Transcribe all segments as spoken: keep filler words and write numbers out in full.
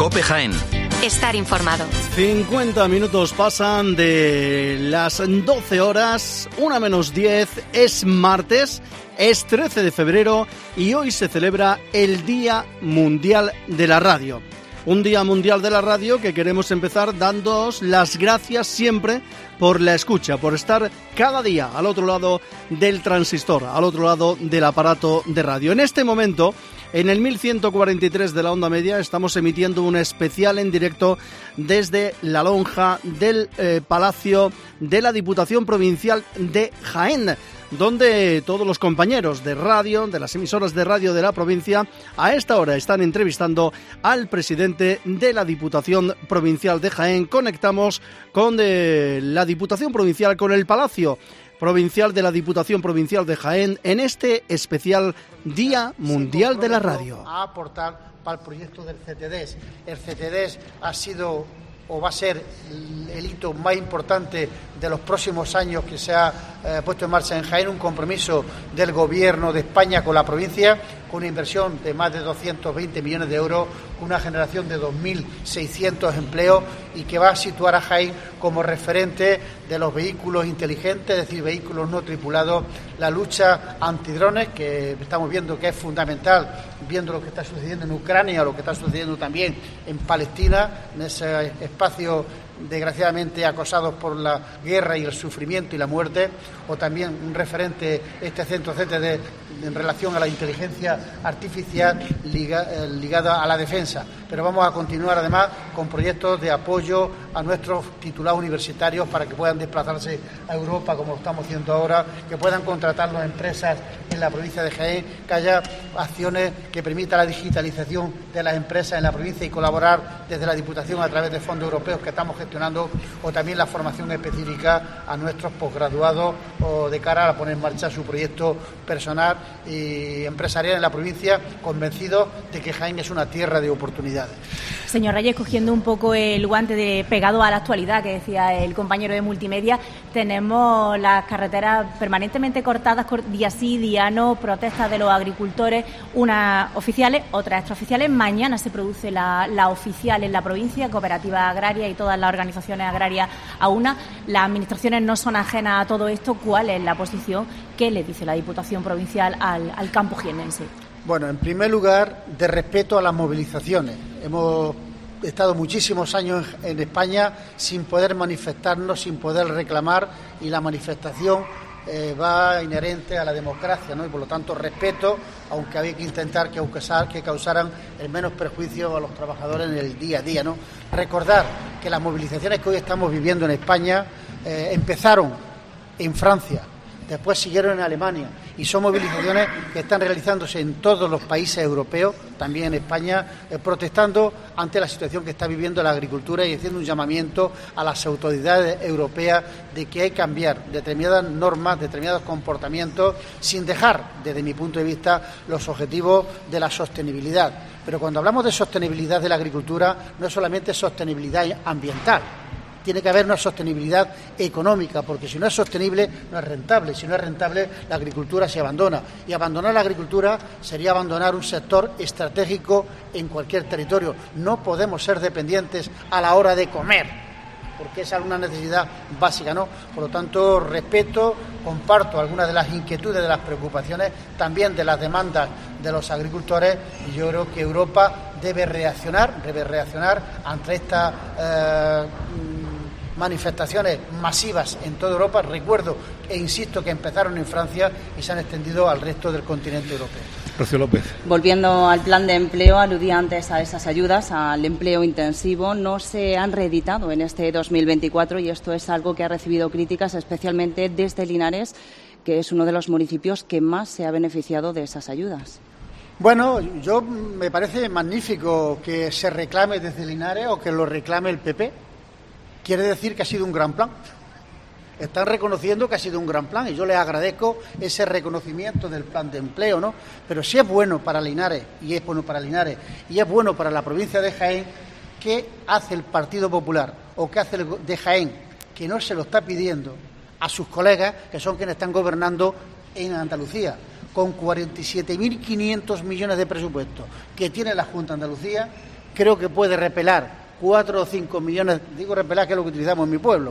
COPE Jaén. Estar informado. cincuenta minutos pasan de las doce horas, una menos diez, es martes, es trece de febrero y hoy se celebra el Día Mundial de la Radio. Un Día Mundial de la Radio que queremos empezar dándoos las gracias siempre por la escucha, por estar cada día al otro lado del transistor, al otro lado del aparato de radio. En este momento, en el mil ciento cuarenta y tres de la onda media, estamos emitiendo un especial en directo desde la lonja del eh, Palacio de la Diputación Provincial de Jaén, donde todos los compañeros de radio, de las emisoras de radio de la provincia, a esta hora están entrevistando al presidente de la Diputación Provincial de Jaén. Conectamos con de la Diputación Provincial, con el Palacio Provincial de la Diputación Provincial de Jaén, en este especial Día Mundial de la Radio. A aportar para el proyecto del C T D E S. El C T D E S ha sido o va a ser el hito más importante de los próximos años que se ha eh, puesto en marcha en Jaén, un compromiso del Gobierno de España con la provincia, con una inversión de más de doscientos veinte millones de euros, con una generación de dos mil seiscientos empleos y que va a situar a Jaén como referente de los vehículos inteligentes, es decir, vehículos no tripulados, la lucha antidrones, que estamos viendo que es fundamental, viendo lo que está sucediendo en Ucrania, lo que está sucediendo también en Palestina, en ese espacio desgraciadamente acosados por la guerra y el sufrimiento y la muerte, o también un referente, este centro C T D E en relación a la inteligencia artificial liga, eh, ligada a la defensa. Pero vamos a continuar además con proyectos de apoyo a nuestros titulados universitarios para que puedan desplazarse a Europa, como lo estamos haciendo ahora, que puedan contratar las empresas en la provincia de Jaén, que haya acciones que permitan la digitalización de las empresas en la provincia y colaborar desde la Diputación a través de fondos europeos que estamos gestionando, o también la formación específica a nuestros posgraduados o de cara a poner en marcha su proyecto personal y empresarial en la provincia, convencidos de que Jaén es una tierra de oportunidades. Señor Reyes, cogiendo un poco el guante de pegado a la actualidad que decía el compañero de multimedia, tenemos las carreteras permanentemente cortadas, día sí, día no, protestas de los agricultores, unas oficiales, otras extraoficiales. Mañana se produce la, la oficial en la provincia, cooperativa agraria y todas las organizaciones agrarias a una. Las administraciones no son ajenas a todo esto. ¿Cuál es la posición que le dice la Diputación Provincial al, al campo jiennense? Bueno, en primer lugar, de respeto a las movilizaciones. Hemos estado muchísimos años en España sin poder manifestarnos, sin poder reclamar, y la manifestación eh, va inherente a la democracia, ¿no? Y por lo tanto respeto, aunque había que intentar que, que causaran el menos perjuicio a los trabajadores en el día a día, ¿no? Recordar que las movilizaciones que hoy estamos viviendo en España eh, empezaron en Francia, después siguieron en Alemania, y son movilizaciones que están realizándose en todos los países europeos, también en España, eh, protestando ante la situación que está viviendo la agricultura y haciendo un llamamiento a las autoridades europeas de que hay que cambiar determinadas normas, determinados comportamientos, sin dejar, desde mi punto de vista, los objetivos de la sostenibilidad. Pero cuando hablamos de sostenibilidad de la agricultura, no es solamente sostenibilidad ambiental. Tiene que haber una sostenibilidad económica, porque si no es sostenible, no es rentable. Si no es rentable, la agricultura se abandona. Y abandonar la agricultura sería abandonar un sector estratégico en cualquier territorio. No podemos ser dependientes a la hora de comer, porque es una necesidad básica, ¿no? Por lo tanto, respeto, comparto algunas de las inquietudes, de las preocupaciones, también de las demandas de los agricultores, y yo creo que Europa debe reaccionar, debe reaccionar ante esta eh, manifestaciones masivas en toda Europa. Recuerdo e insisto que empezaron en Francia y se han extendido al resto del continente europeo. Rocío López. Volviendo al plan de empleo, aludía antes a esas ayudas al empleo intensivo. No se han reeditado en este dos mil veinticuatro y esto es algo que ha recibido críticas, especialmente desde Linares, que es uno de los municipios que más se ha beneficiado de esas ayudas. Bueno, yo me parece magnífico que se reclame desde Linares o que lo reclame el P P. Quiere decir que ha sido un gran plan. Están reconociendo que ha sido un gran plan y yo les agradezco ese reconocimiento del plan de empleo, ¿no? Pero si es bueno para Linares, y es bueno para Linares, y es bueno para la provincia de Jaén, ¿qué hace el Partido Popular o qué hace el de Jaén, que no se lo está pidiendo a sus colegas, que son quienes están gobernando en Andalucía, con cuarenta y siete mil quinientos millones de presupuesto que tiene la Junta de Andalucía? creo que puede repelar cuatro o cinco millones, digo repelar que es lo que utilizamos en mi pueblo,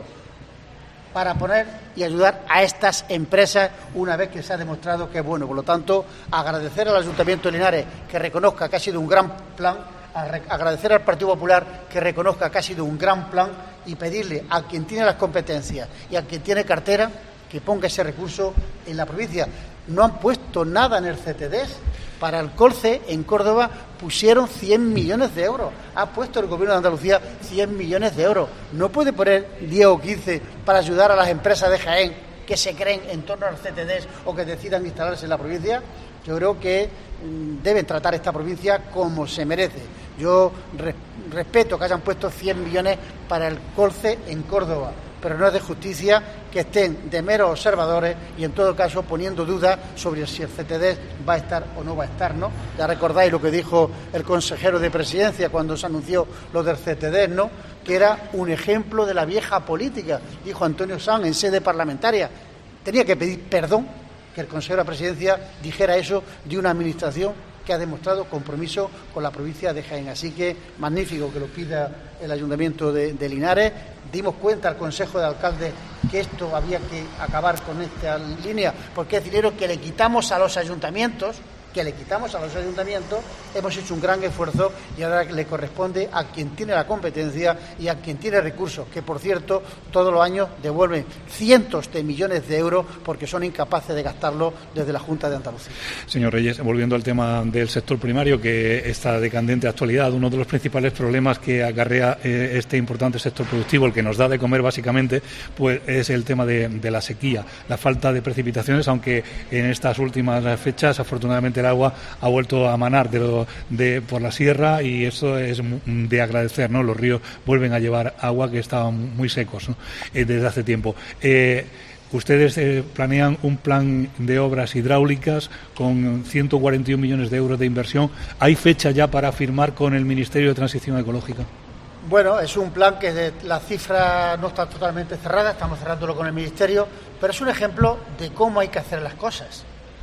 para poner y ayudar a estas empresas una vez que se ha demostrado que es bueno. Por lo tanto, agradecer al Ayuntamiento de Linares que reconozca que ha sido un gran plan, agradecer al Partido Popular que reconozca que ha sido un gran plan y pedirle a quien tiene las competencias y a quien tiene cartera que ponga ese recurso en la provincia. No han puesto nada en el C T D E S. Para el Colce, en Córdoba, pusieron cien millones de euros. Ha puesto el Gobierno de Andalucía cien millones de euros. No puede poner diez o quince para ayudar a las empresas de Jaén que se creen en torno al C T D E S o que decidan instalarse en la provincia. Yo creo que mmm, deben tratar esta provincia como se merece. Yo res- respeto que hayan puesto cien millones para el Colce en Córdoba, pero no es de justicia que estén de meros observadores y, en todo caso, poniendo dudas sobre si el C T D E S va a estar o no va a estar, ¿no? Ya recordáis lo que dijo el consejero de Presidencia cuando se anunció lo del C T D E S, ¿no?, que era un ejemplo de la vieja política, dijo Antonio Sanz en sede parlamentaria. Tenía que pedir perdón que el consejero de Presidencia dijera eso de una administración que ha demostrado compromiso con la provincia de Jaén. Así que magnífico que lo pida el Ayuntamiento de, de Linares. Dimos cuenta al Consejo de Alcaldes que esto había que acabar con esta línea, porque es dinero que le quitamos a los ayuntamientos, que le quitamos a los ayuntamientos. Hemos hecho un gran esfuerzo y ahora le corresponde a quien tiene la competencia y a quien tiene recursos, que, por cierto, todos los años devuelven cientos de millones de euros porque son incapaces de gastarlo desde la Junta de Andalucía. Señor Reyes, volviendo al tema del sector primario, que está de candente actualidad, uno de los principales problemas que acarrea eh, este importante sector productivo, el que nos da de comer básicamente, pues es el tema de, de la sequía, la falta de precipitaciones, aunque en estas últimas fechas, afortunadamente, el agua ha vuelto a manar de lo, de, por la sierra, y eso es de agradecer, ¿no? Los ríos vuelven a llevar agua que estaban muy secos, ¿no?, eh, desde hace tiempo. Eh, Ustedes eh, planean un plan de obras hidráulicas con ciento cuarenta y un millones de euros de inversión. ¿Hay fecha ya para firmar con el Ministerio de Transición Ecológica? Bueno, es un plan que de, la cifra no está totalmente cerrada, estamos cerrándolo con el Ministerio, pero es un ejemplo de cómo hay que hacer las cosas.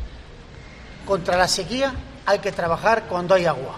Contra la sequía hay que trabajar cuando hay agua,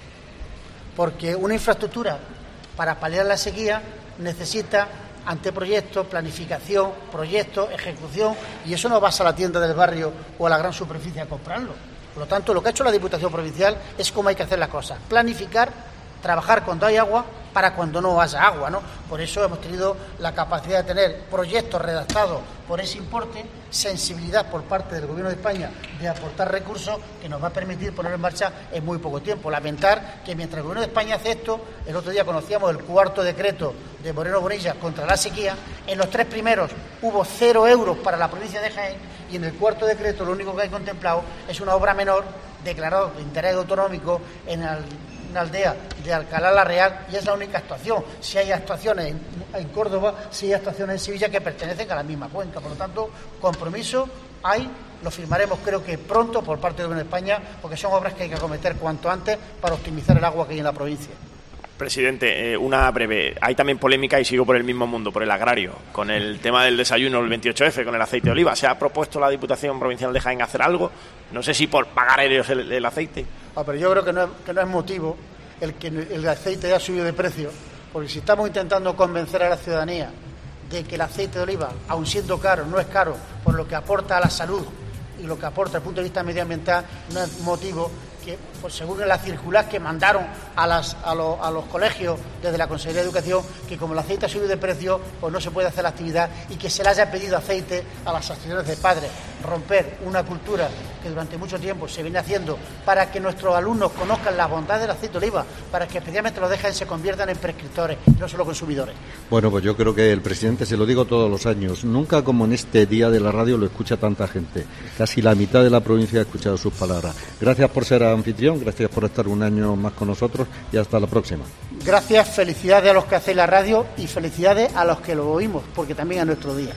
porque una infraestructura para paliar la sequía necesita anteproyectos, planificación, proyectos, ejecución, y eso no vas a la tienda del barrio o a la gran superficie a comprarlo. Por lo tanto, lo que ha hecho la Diputación Provincial es cómo hay que hacer las cosas: planificar, trabajar cuando hay agua para cuando no haya agua, ¿no? Por eso hemos tenido la capacidad de tener proyectos redactados por ese importe, sensibilidad por parte del Gobierno de España de aportar recursos que nos va a permitir poner en marcha en muy poco tiempo. Lamentar que mientras el Gobierno de España hace esto, el otro día conocíamos el cuarto decreto de Moreno Bonilla contra la sequía. En los tres primeros hubo cero euros para la provincia de Jaén, y en el cuarto decreto lo único que hay contemplado es una obra menor declarada de interés autonómico en el una aldea de Alcalá la Real, y es la única actuación. Si hay actuaciones en, en Córdoba, si hay actuaciones en Sevilla que pertenecen a la misma cuenca. Por lo tanto, compromiso hay, lo firmaremos creo que pronto por parte del Gobierno de España, porque son obras que hay que acometer cuanto antes para optimizar el agua que hay en la provincia. Presidente, eh, una breve. Hay también polémica, y sigo por el mismo mundo, por el agrario, con el tema del desayuno, el veintiocho efe, con el aceite de oliva. ¿Se ha propuesto la Diputación Provincial de Jaén hacer algo? No sé si por pagar ellos el, el aceite. Ah, pero yo creo que no, es, que no es motivo el que el aceite haya subido de precio, porque si estamos intentando convencer a la ciudadanía de que el aceite de oliva, aun siendo caro, no es caro por lo que aporta a la salud y lo que aporta desde el punto de vista medioambiental, no es motivo que, pues, según la circular que mandaron a, las, a, lo, a los colegios desde la Consejería de Educación, que como el aceite ha subido de precio, pues no se puede hacer la actividad, y que se le haya pedido aceite a las asociaciones de padres. Romper una cultura que durante mucho tiempo se viene haciendo para que nuestros alumnos conozcan la bondad del aceite de oliva, para que especialmente los dejen se conviertan en prescriptores, no solo consumidores. Bueno, pues yo creo que el presidente, se lo digo todos los años, nunca como en este día de la radio lo escucha tanta gente. Casi la mitad de la provincia ha escuchado sus palabras. Gracias por ser anfitrión, gracias por estar un año más con nosotros, y hasta la próxima. Gracias, felicidades a los que hacéis la radio y felicidades a los que lo oímos, porque también es nuestro día.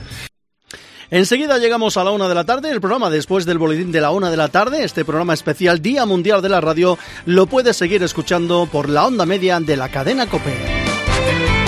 Enseguida llegamos a la una de la tarde, el programa después del boletín de la una de la tarde. Este programa especial Día Mundial de la Radio lo puedes seguir escuchando por la onda media de la cadena COPE.